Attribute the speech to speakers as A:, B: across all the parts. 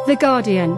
A: The Guardian.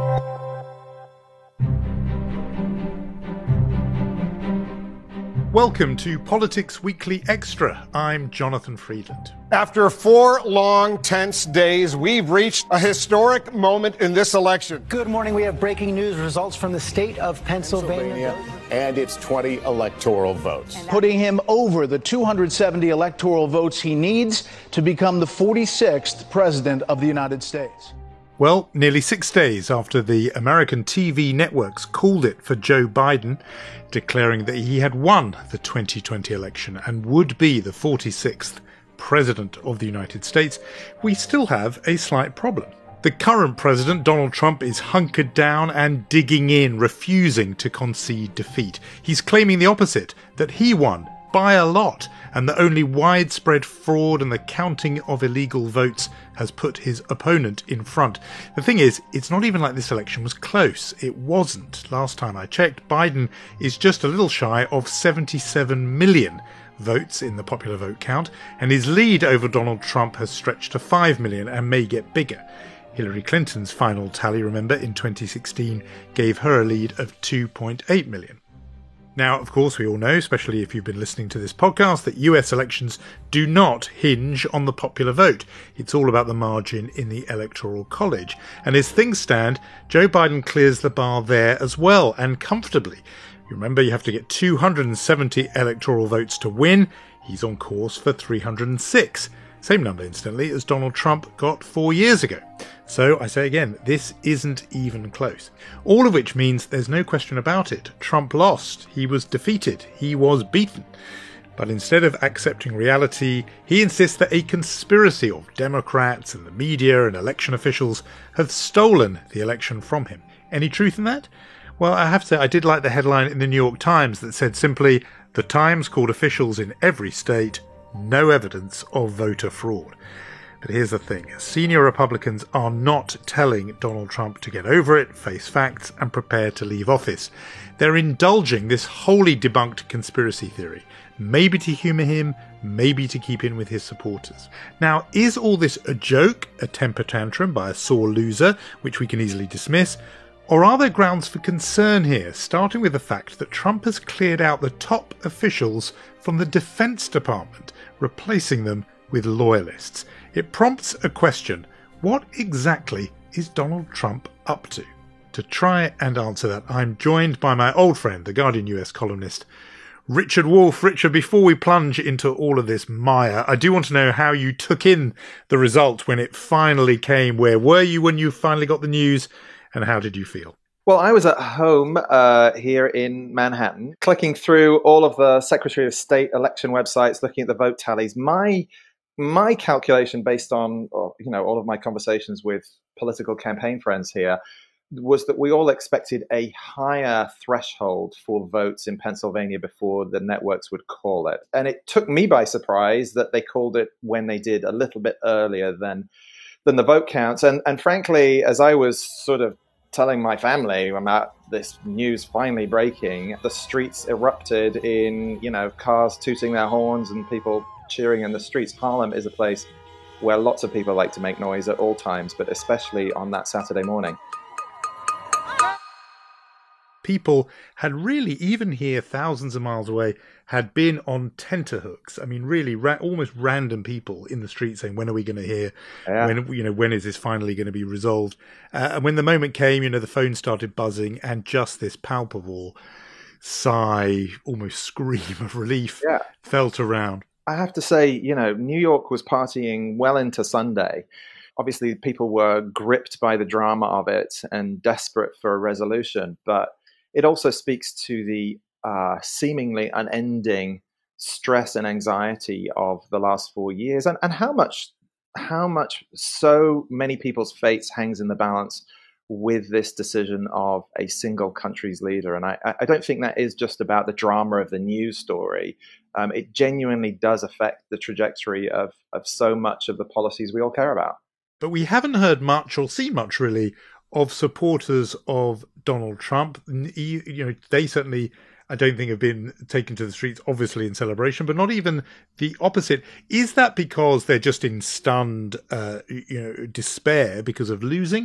B: Welcome to Politics Weekly Extra. I'm Jonathan Freedland.
C: After 4 long, tense days, we've reached a historic moment in this election.
D: Good morning. We have breaking news results from the state of Pennsylvania.
C: And its 20 electoral votes.
E: Putting him over the 270 electoral votes he needs to become the 46th president of the United States.
B: Well, nearly 6 days after the American TV networks called it for Joe Biden, declaring that he had won the 2020 election and would be the 46th president of the United States, we still have a slight problem. The current president, Donald Trump, is hunkered down and digging in, refusing to concede defeat. He's claiming the opposite, that he won by a lot, and that only widespread fraud and the counting of illegal votes has put his opponent in front. The thing is, it's not even like this election was close. It wasn't. Last time I checked, Biden is just a little shy of 77 million votes in the popular vote count, and his lead over Donald Trump has stretched to 5 million and may get bigger. Hillary Clinton's final tally, remember, in 2016 gave her a lead of 2.8 million. Now, of course, we all know, especially if you've been listening to this podcast, that US elections do not hinge on the popular vote. It's all about the margin in the Electoral College. And as things stand, Joe Biden clears the bar there as well, and comfortably. You remember, you have to get 270 electoral votes to win. He's on course for 306. Same number, incidentally, as Donald Trump got 4 years ago. So, I say again, this isn't even close. All of which means there's no question about it. Trump lost. He was defeated. He was beaten. But instead of accepting reality, he insists that a conspiracy of Democrats and the media and election officials have stolen the election from him. Any truth in that? Well, I have to say, I did like the headline in the New York Times that said simply, "The Times called officials in every state, no evidence of voter fraud." But here's the thing. Senior Republicans are not telling Donald Trump to get over it, face facts, and prepare to leave office. They're indulging this wholly debunked conspiracy theory, maybe to humour him, maybe to keep in with his supporters. Now, is all this a joke, a temper tantrum by a sore loser, which we can easily dismiss? Or are there grounds for concern here, starting with the fact that Trump has cleared out the top officials from the Defense Department, replacing them with loyalists? It prompts a question. What exactly is Donald Trump up to? To try and answer that, I'm joined by my old friend, the Guardian US columnist, Richard Wolff. Richard, before we plunge into all of this mire, I do want to know how you took in the result when it finally came. Where were you when you finally got the news, and how did you feel?
F: Well, I was at home here in Manhattan, clicking through all of the Secretary of State election websites, looking at the vote tallies. My calculation, based on all of my conversations with political campaign friends here, was that we all expected a higher threshold for votes in Pennsylvania before the networks would call it. And it took me by surprise that they called it when they did, a little bit earlier than the vote counts. And frankly, as I was sort of telling my family about this news finally breaking, the streets erupted in, cars tooting their horns and people cheering in the streets. Harlem is a place where lots of people like to make noise at all times, but especially on that Saturday morning.
B: People had really, even here thousands of miles away, had been on tenterhooks. I mean, really, almost random people in the street saying, when are we going to hear? Yeah. When is this finally going to be resolved? And when the moment came, the phone started buzzing, and just this palpable sigh, almost scream of relief felt around.
F: I have to say, New York was partying well into Sunday. Obviously, people were gripped by the drama of it and desperate for a resolution, but it also speaks to the seemingly unending stress and anxiety of the last 4 years, and how much so many people's fates hangs in the balance with this decision of a single country's leader. And I don't think that is just about the drama of the news story. It genuinely does affect the trajectory of so much of the policies we all care about.
B: But we haven't heard much or seen much, really, of supporters of Donald Trump. They certainly, I don't think, have been taken to the streets, obviously, in celebration, but not even the opposite. Is that because they're just in stunned, despair because of losing?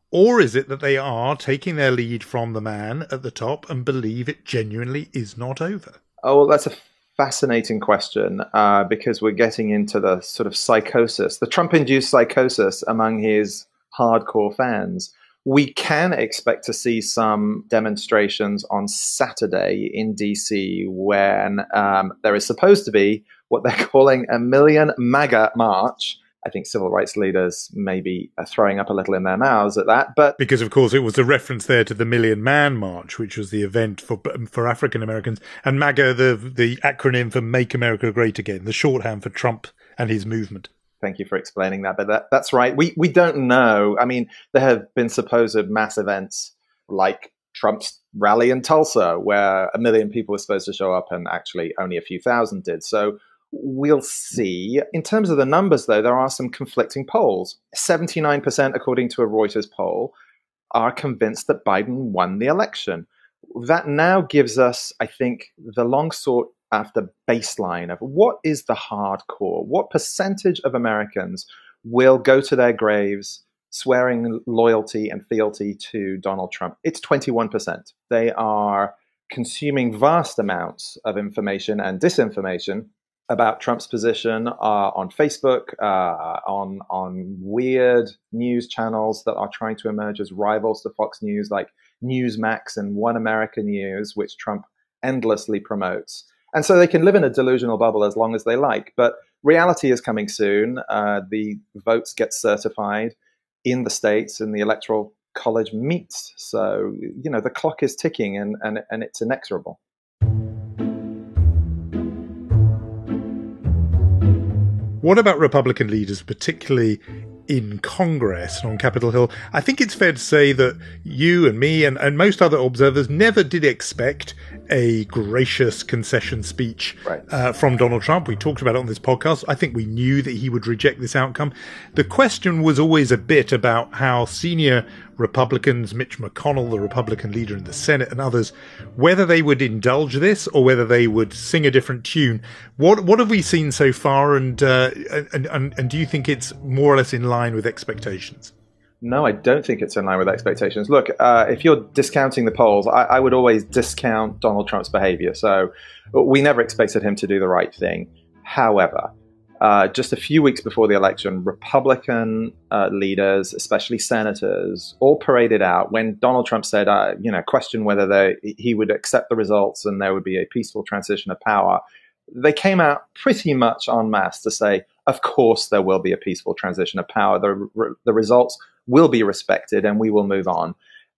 B: Or is it that they are taking their lead from the man at the top and believe it genuinely is not over?
F: Oh, well, that's a fascinating question because we're getting into the sort of psychosis, the Trump-induced psychosis among his hardcore fans. We can expect to see some demonstrations on Saturday in DC when there is supposed to be what they're calling a Million MAGA March. I think civil rights leaders maybe are throwing up a little in their mouths at that. But
B: because, of course, it was a reference there to the Million Man March, which was the event for African Americans, and MAGA, the acronym for Make America Great Again, the shorthand for Trump and his movement.
F: Thank you for explaining that. But that's right. We don't know. I mean, there have been supposed mass events like Trump's rally in Tulsa, where 1 million people were supposed to show up and actually only a few thousand did. So we'll see. In terms of the numbers, though, there are some conflicting polls. 79%, according to a Reuters poll, are convinced that Biden won the election. That now gives us, I think, the long sought after baseline of what is the hardcore? What percentage of Americans will go to their graves swearing loyalty and fealty to Donald Trump? It's 21%. They are consuming vast amounts of information and disinformation about Trump's position on Facebook, on weird news channels that are trying to emerge as rivals to Fox News, like Newsmax and One America News, which Trump endlessly promotes. And so they can live in a delusional bubble as long as they like. But reality is coming soon. The votes get certified in the states and the Electoral College meets. So, you know, the clock is ticking and it's inexorable.
B: What about Republican leaders, particularly in Congress and on Capitol Hill? I think it's fair to say that you and me and most other observers never did expect a gracious concession speech from Donald Trump. We talked about it on this podcast. I think we knew that he would reject this outcome. The question was always a bit about how senior Republicans, Mitch McConnell, the Republican leader in the Senate, and others, whether they would indulge this or whether they would sing a different tune. What have we seen so far, and do you think it's more or less in line with expectations?
F: No, I don't think it's in line with expectations. Look, if you're discounting the polls, I would always discount Donald Trump's behavior. So we never expected him to do the right thing. However, just a few weeks before the election, Republican leaders, especially senators, all paraded out when Donald Trump said, question whether he would accept the results and there would be a peaceful transition of power. They came out pretty much en masse to say, of course, there will be a peaceful transition of power. The results will be respected and we will move on.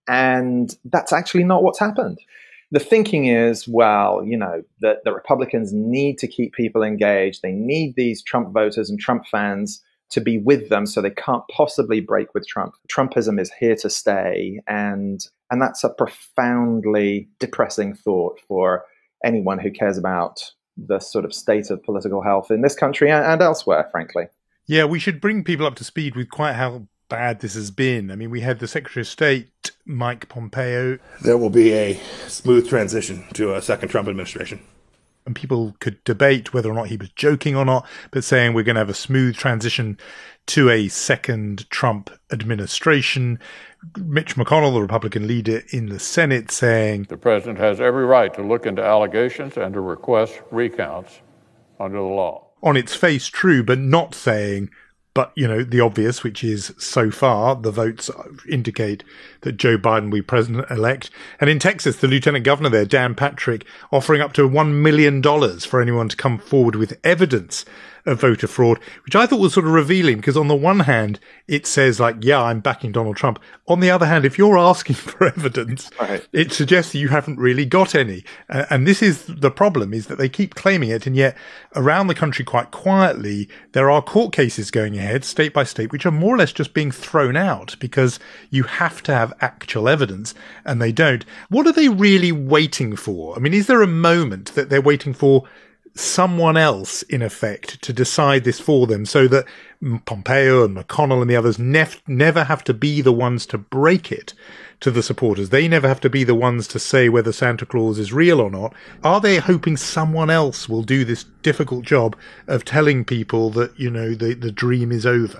F: And that's actually not what's happened. The thinking is, well, that the Republicans need to keep people engaged. They need these Trump voters and Trump fans to be with them so they can't possibly break with Trump. Trumpism is here to stay. And that's a profoundly depressing thought for anyone who cares about the sort of state of political health in this country and elsewhere, frankly.
B: Yeah, we should bring people up to speed with quite how bad this has been. I mean, we had the Secretary of State, Mike Pompeo.
A: There will be a smooth transition to a second Trump administration.
B: And people could debate whether or not he was joking or not, but saying we're going to have a smooth transition to a second Trump administration. Mitch McConnell, the Republican leader in the Senate, saying
G: the president has every right to look into allegations and to request recounts under the law.
B: On its face, true, but not saying, but, the obvious, which is so far the votes indicate that Joe Biden will be president-elect. And in Texas, the lieutenant governor there, Dan Patrick, offering up to $1 million for anyone to come forward with evidence of voter fraud, which I thought was sort of revealing, because on the one hand, it says I'm backing Donald Trump. On the other hand, if you're asking for evidence, It suggests that you haven't really got any. And this is the problem, is that they keep claiming it. And yet around the country, quite quietly, there are court cases going ahead, state by state, which are more or less just being thrown out because you have to have actual evidence and they don't. What are they really waiting for? I mean, is there a moment that they're waiting for someone else, in effect, to decide this for them so that Pompeo and McConnell and the others never have to be the ones to break it to the supporters? They never have to be the ones to say whether Santa Claus is real or not. Are they hoping someone else will do this difficult job of telling people that, the dream is over?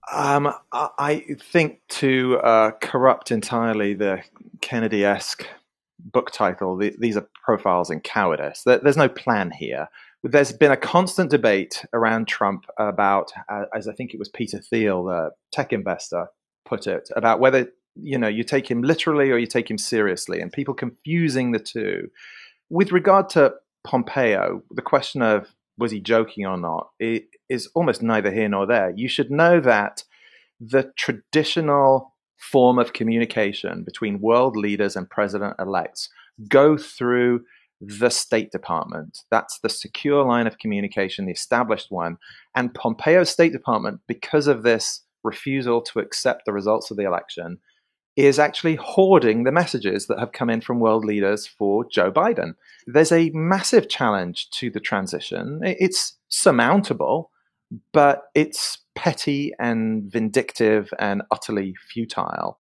F: I think to corrupt entirely the Kennedy-esque book title, these are profiles in cowardice. There's no plan here. There's been a constant debate around Trump about, as I think it was Peter Thiel, the tech investor, put it, about whether you take him literally or you take him seriously, and people confusing the two. With regard to Pompeo, the question of was he joking or not is almost neither here nor there. You should know that the traditional form of communication between world leaders and president-elects go through the State Department. That's the secure line of communication, the established one. And Pompeo's State Department, because of this refusal to accept the results of the election, is actually hoarding the messages that have come in from world leaders for Joe Biden. There's a massive challenge to the transition. It's surmountable, but it's petty and vindictive and utterly futile.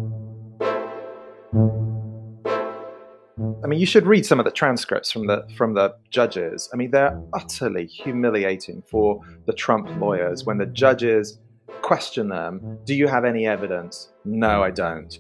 F: I mean, you should read some of the transcripts from the judges. I mean, they're utterly humiliating for the Trump lawyers when the judges question them. Do you have any evidence? No, I don't.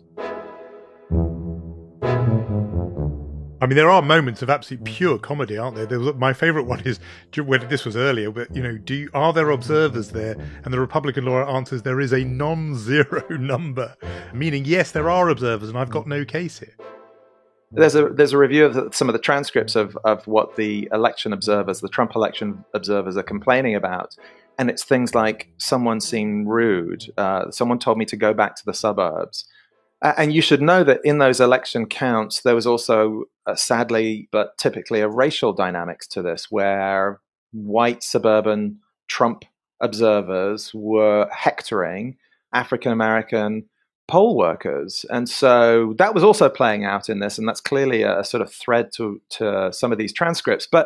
B: I mean, there are moments of absolute pure comedy, aren't there? My favourite one is, this was earlier, but, are there observers there? And the Republican lawyer answers, there is a non-zero number, meaning, yes, there are observers, and I've got no case here.
F: There's a review of some of the transcripts of what the election observers, the Trump election observers, are complaining about. And it's things like, someone seemed rude, someone told me to go back to the suburbs. And you should know that in those election counts, there was also, sadly, but typically, a racial dynamics to this, where white suburban Trump observers were hectoring African-American poll workers. And so that was also playing out in this, and that's clearly a sort of thread to some of these transcripts. But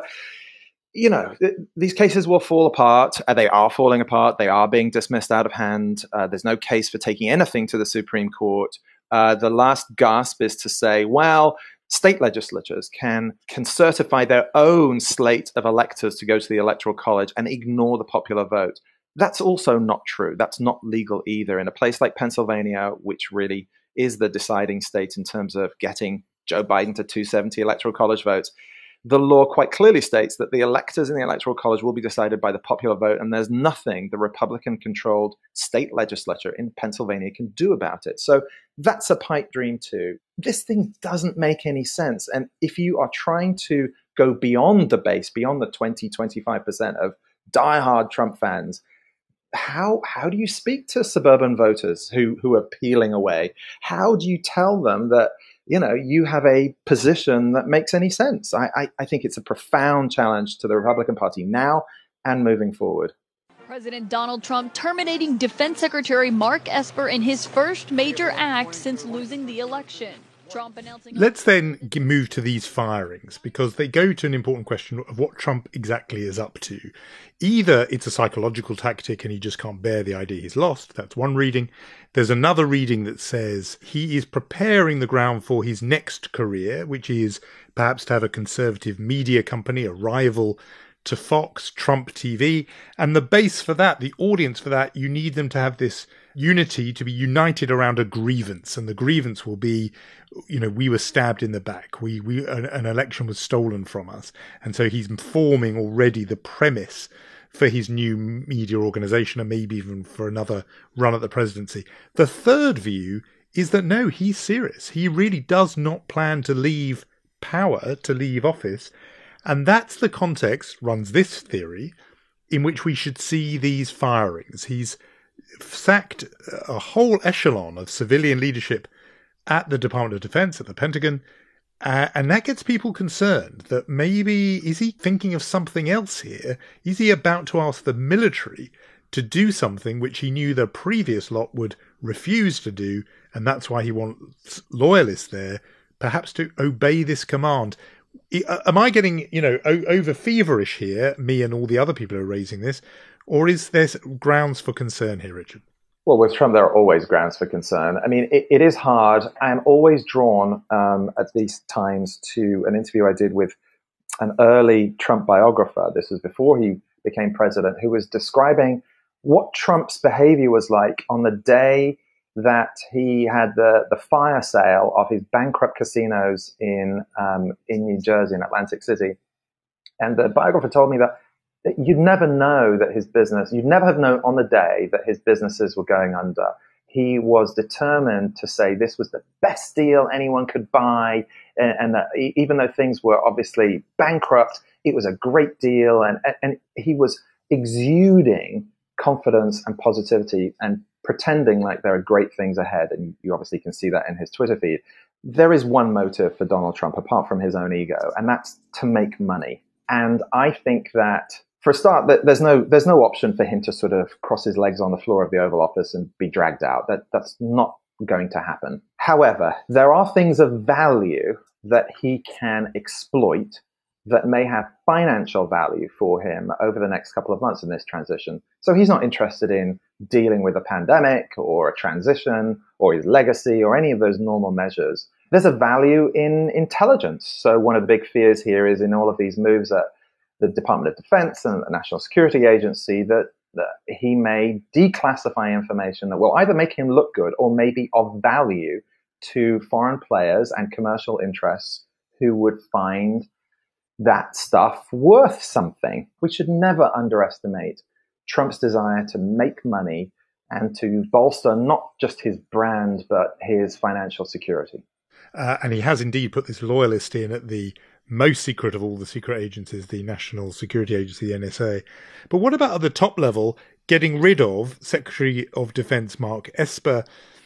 F: these cases will fall apart. They are falling apart. They are being dismissed out of hand. There's no case for taking anything to the Supreme Court. The last gasp is to say, well, state legislatures can certify their own slate of electors to go to the Electoral College and ignore the popular vote. That's also not true. That's not legal either. In a place like Pennsylvania, which really is the deciding state in terms of getting Joe Biden to 270 Electoral College votes, the law quite clearly states that the electors in the Electoral College will be decided by the popular vote, and there's nothing the Republican-controlled state legislature in Pennsylvania can do about it. So that's a pipe dream too. This thing doesn't make any sense. And if you are trying to go beyond the base, beyond the 20-25% of diehard Trump fans, how do you speak to suburban voters who are peeling away? How do you tell them that you have a position that makes any sense? I think it's a profound challenge to the Republican Party now and moving forward.
H: President Donald Trump terminating Defense Secretary Mark Esper in his first major act since losing the election. Trump announcing.
B: Let's then move to these firings, because they go to an important question of what Trump exactly is up to. Either it's a psychological tactic and he just can't bear the idea he's lost. That's one reading. There's another reading that says he is preparing the ground for his next career, which is perhaps to have a conservative media company, a rival to Fox, Trump TV. And the base for that, the audience for that, you need them to have this unity, to be united around a grievance. And the grievance will be, we were stabbed in the back. An election was stolen from us. And so he's forming already the premise for his new media organization, and maybe even for another run at the presidency. The third view is that no, he's serious. He really does not plan to leave power, to leave office. And that's the context, runs this theory, in which we should see these firings. He's sacked a whole echelon of civilian leadership at the Department of Defense, at the Pentagon, and that gets people concerned that maybe, is he thinking of something else here? Is he about to ask the military to do something which he knew the previous lot would refuse to do, and that's why he wants loyalists there, perhaps to obey this command? Am I getting, over feverish here, me and all the other people who are raising this, or is there grounds for concern here, Richard?
F: Well, with Trump, there are always grounds for concern. I mean, it is hard. I am always drawn at these times to an interview I did with an early Trump biographer. This was before he became president, who was describing what Trump's behavior was like on the day that he had the fire sale of his bankrupt casinos in New Jersey, in Atlantic City. And the biographer told me that you'd never know that you'd never have known on the day that his businesses were going under. He was determined to say this was the best deal anyone could buy, and that even though things were obviously bankrupt, it was a great deal, and he was exuding confidence and positivity and pretending like there are great things ahead, and you obviously can see that in his Twitter feed. There is one motive for Donald Trump, apart from his own ego, and that's to make money. And I think that, for a start, there's no option for him to sort of cross his legs on the floor of the Oval Office and be dragged out. That's not going to happen. However, there are things of value that he can exploit that may have financial value for him over the next couple of months in this transition. So he's not interested in dealing with a pandemic or a transition or his legacy or any of those normal measures. There's a value in intelligence. So one of the big fears here is in all of these moves at the Department of Defense and the National Security Agency that he may declassify information that will either make him look good or may be of value to foreign players and commercial interests who would find that stuff worth something. We should never underestimate Trump's desire to make money and to bolster not just his brand, but his financial security.
B: And he has indeed put this loyalist in at the most secret of all the secret agencies, the National Security Agency, the NSA. But what about at the top level, getting rid of Secretary of Defense Mark Esper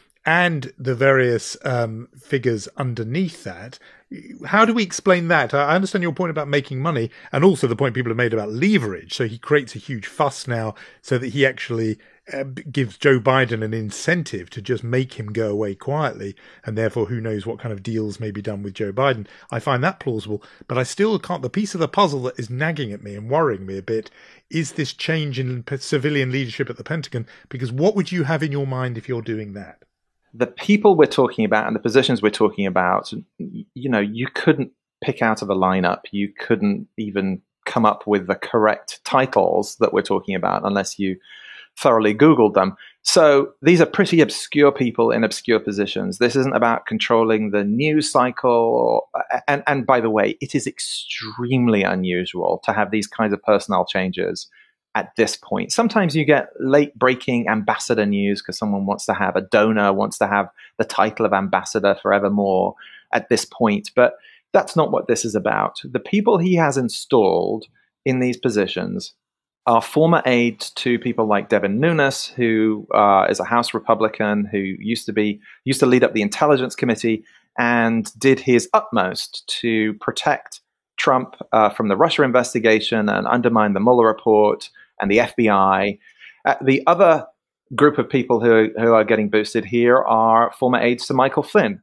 B: and the various figures underneath that? How do we explain that? I understand your point about making money, and also the point people have made about leverage. So he creates a huge fuss now so that he actually gives Joe Biden an incentive to just make him go away quietly, and therefore who knows what kind of deals may be done with Joe Biden. I find that plausible, but I still can't. The piece of the puzzle that is nagging at me and worrying me a bit is this change in civilian leadership at the Pentagon, because what would you have in your mind if you're doing that?
F: The people we're talking about and the positions we're talking about, you couldn't pick out of a lineup. You couldn't even come up with the correct titles that we're talking about unless you thoroughly Googled them. So these are pretty obscure people in obscure positions. This isn't about controlling the news cycle. And by the way, it is extremely unusual to have these kinds of personnel changes at this point. Sometimes you get late breaking ambassador news because someone wants to have, a donor wants to have the title of ambassador forevermore at this point. But that's not what this is about. The people he has installed in these positions are former aides to people like Devin Nunes, who is a House Republican who used to lead up the Intelligence Committee and did his utmost to protect Trump from the Russia investigation and undermine the Mueller report and the FBI. The other group of people who are getting boosted here are former aides to Michael Flynn.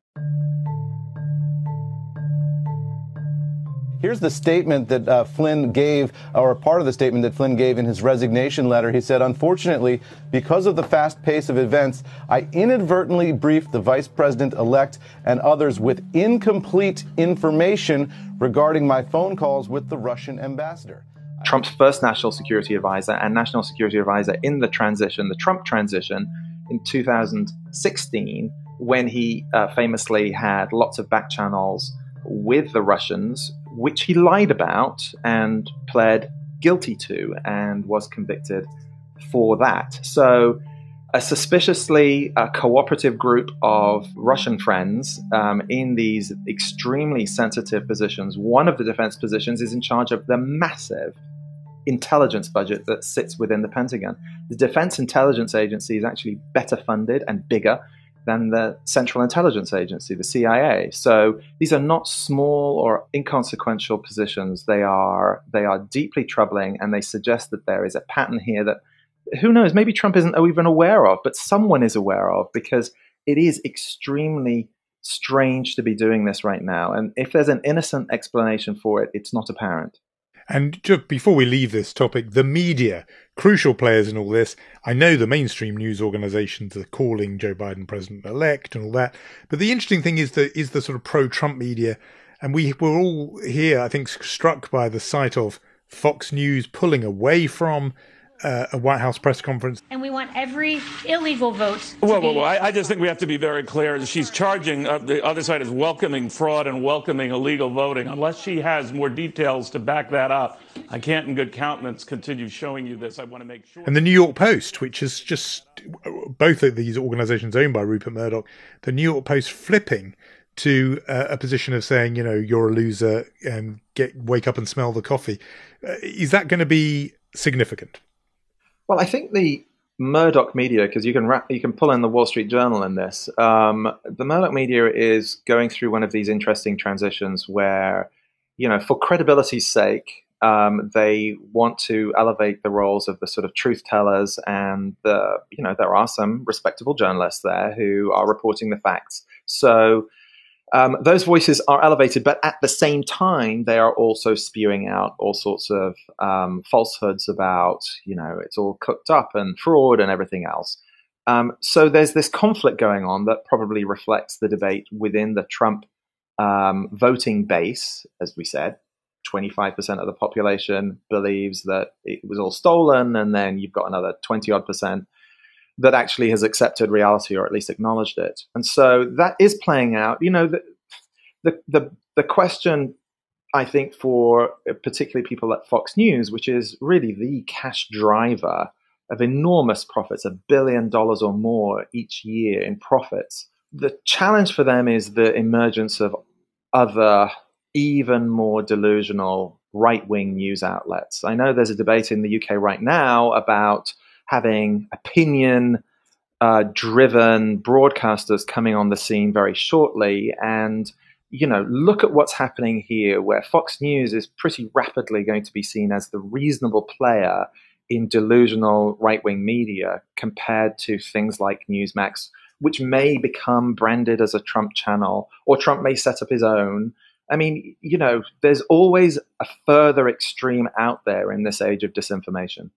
I: Here's the statement that Flynn gave, or part of the statement that Flynn gave in his resignation letter. He said, "Unfortunately, because of the fast pace of events, I inadvertently briefed the vice president-elect and others with incomplete information regarding my phone calls with the Russian ambassador."
F: Trump's first national security advisor and national security advisor in the transition, the Trump transition, in 2016, when he famously had lots of back channels with the Russians, which he lied about and pled guilty to and was convicted for that. So a suspiciously cooperative group of Russian friends in these extremely sensitive positions. One of the defense positions is in charge of the massive intelligence budget that sits within the Pentagon. The Defense Intelligence Agency is actually better funded and bigger than the Central Intelligence Agency, the CIA. So these are not small or inconsequential positions. They are deeply troubling, and they suggest that there is a pattern here that, who knows, maybe Trump isn't even aware of, but someone is aware of, because it is extremely strange to be doing this right now. And if there's an innocent explanation for it, it's not apparent.
B: And just before we leave this topic, the media, crucial players in all this. I know the mainstream news organizations are calling Joe Biden president-elect and all that. But the interesting thing is the sort of pro-Trump media. And we were all here, I think, struck by the sight of Fox News pulling away from a White House press conference.
J: And we want every illegal vote
K: Well, I just think we have to be very clear. She's charging, the other side is welcoming fraud and welcoming illegal voting. Unless she has more details to back that up, I can't in good countenance continue showing you this. I want to make sure.
B: And the New York Post, which is just, both of these organizations owned by Rupert Murdoch, the New York Post flipping to a position of saying, you know, you're a loser and wake up and smell the coffee. Is that going to be significant?
F: Well, I think the Murdoch media, because you can pull in the Wall Street Journal in this, the Murdoch media is going through one of these interesting transitions where, you know, for credibility's sake, they want to elevate the roles of the sort of truth tellers, and you know, there are some respectable journalists there who are reporting the facts. So those voices are elevated, but at the same time, they are also spewing out all sorts of falsehoods about, you know, it's all cooked up and fraud and everything else. So there's this conflict going on that probably reflects the debate within the Trump voting base. As we said, 25% of the population believes that it was all stolen, and then you've got another 20-odd% that actually has accepted reality, or at least acknowledged it. And so that is playing out. You know, the question, I think, for particularly people at Fox News, which is really the cash driver of enormous profits, $1 billion or more each year in profits. The challenge for them is the emergence of other, even more delusional right-wing news outlets. I know there's a debate in the UK right now about having opinion-driven broadcasters coming on the scene very shortly. And, you know, look at what's happening here, where Fox News is pretty rapidly going to be seen as the reasonable player in delusional right-wing media compared to things like Newsmax, which may become branded as a Trump channel, or Trump may set up his own. I mean, you know, there's always a further extreme out there in this age of disinformation.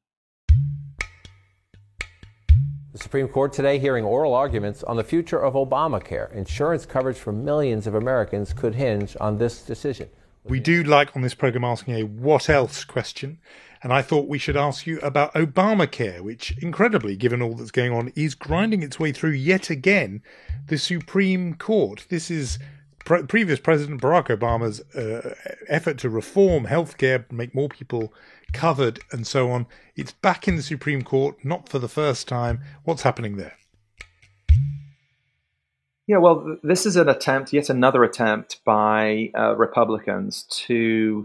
L: The Supreme Court today hearing oral arguments on the future of Obamacare. Insurance coverage for millions of Americans could hinge on this decision.
B: We do like on this program asking a what else question, and I thought we should ask you about Obamacare, which incredibly, given all that's going on, is grinding its way through yet again the Supreme Court. This is previous President Barack Obama's effort to reform healthcare, make more people covered and so on. It's back in the Supreme Court, not for the first time. What's happening there?
F: Yeah, well, this is an attempt, yet another attempt by Republicans to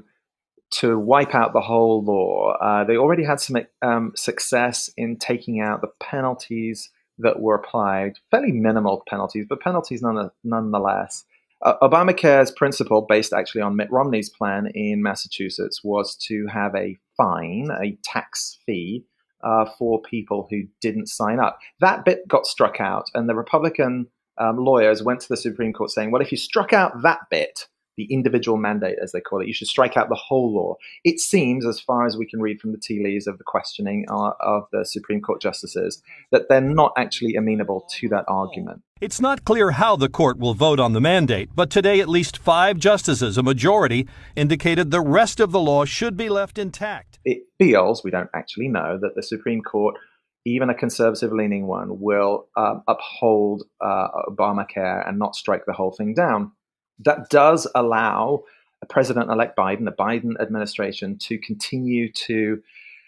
F: wipe out the whole law. They already had some success in taking out the penalties that were applied, fairly minimal penalties, but penalties nonetheless. Obamacare's principle, based actually on Mitt Romney's plan in Massachusetts, was to have a fine, a tax fee for people who didn't sign up. That bit got struck out, and the Republican lawyers went to the Supreme Court saying, well, if you struck out that bit, the individual mandate, as they call it, you should strike out the whole law. It seems, as far as we can read from the tea leaves of the questioning of the Supreme Court justices, that they're not actually amenable to that argument.
M: It's not clear how the court will vote on the mandate, but today at least 5 justices, a majority, indicated the rest of the law should be left intact.
F: It feels, we don't actually know, that the Supreme Court, even a conservative-leaning one, will uphold Obamacare and not strike the whole thing down. That does allow President-elect Biden, the Biden administration, to continue to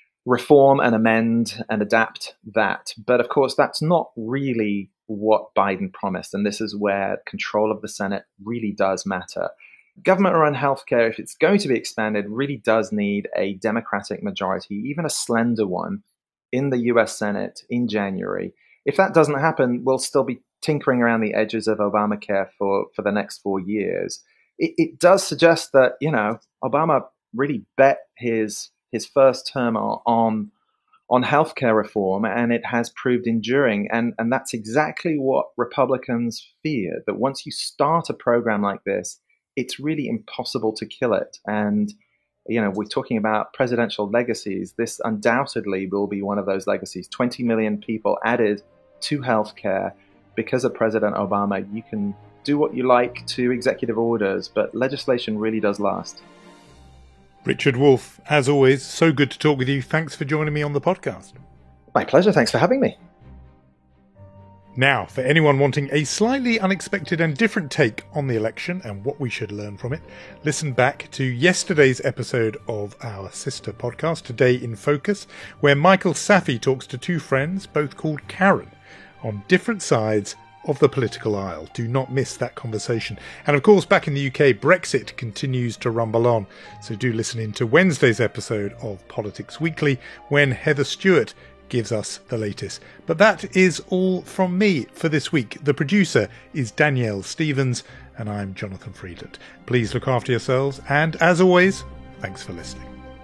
F: reform and amend and adapt that. But of course, that's not really what Biden promised. And this is where control of the Senate really does matter. Government-run healthcare, if it's going to be expanded, really does need a Democratic majority, even a slender one, in the U.S. Senate in January. If that doesn't happen, we'll still be tinkering around the edges of Obamacare for the next 4 years. It does suggest that, you know, Obama really bet his first term on healthcare reform, and it has proved enduring. And that's exactly what Republicans fear, that once you start a program like this, it's really impossible to kill it. And, you know, we're talking about presidential legacies. This undoubtedly will be one of those legacies. 20 million people added to healthcare because of President Obama. You can do what you like to executive orders, but legislation really does last.
B: Richard Wolff, as always, so good to talk with you. Thanks for joining me on the podcast.
F: My pleasure. Thanks for having me.
B: Now, for anyone wanting a slightly unexpected and different take on the election and what we should learn from it, listen back to yesterday's episode of our sister podcast, Today in Focus, where Michael Safi talks to two friends, both called Karen, on different sides of the political aisle. Do not miss that conversation. And of course, back in the UK, Brexit continues to rumble on, so do listen in to Wednesday's episode of Politics Weekly, when Heather Stewart gives us the latest. But that is all from me for this week. The producer is Danielle Stevens, and I'm Jonathan Friedland. Please look after yourselves, and as always, thanks for listening.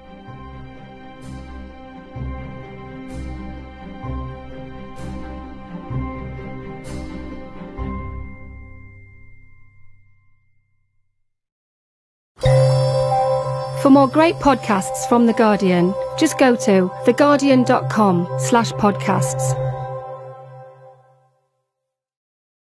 N: For more great podcasts from The Guardian, just go to theguardian.com/podcasts.